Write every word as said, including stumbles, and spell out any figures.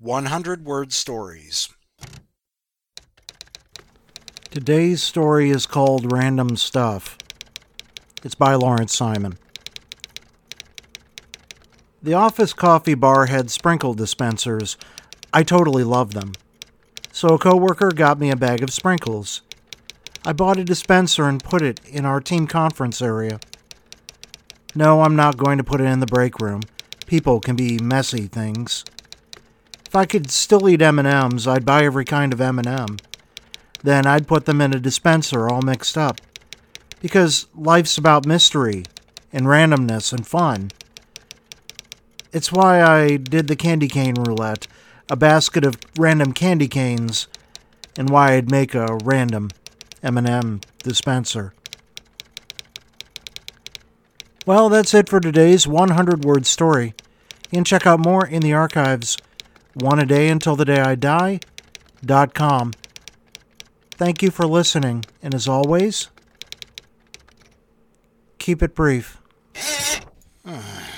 one hundred word stories. Today's story is called Random Stuff. It's by Lawrence Simon. The office coffee bar had sprinkle dispensers. I totally loved them. So a coworker got me a bag of sprinkles. I bought a dispenser and put it in our team conference area. No, I'm not going to put it in the break room. People can be messy things. If I could still eat M and M's, I'd buy every kind of M and M. Then I'd put them in a dispenser all mixed up. Because life's about mystery and randomness and fun. It's why I did the candy cane roulette, a basket of random candy canes, and why I'd make a random M and M dispenser. Well, that's it for today's one hundred word story. You can check out more in the archives, one a day until the day I die dot com. Thank you for listening, and as always, keep it brief.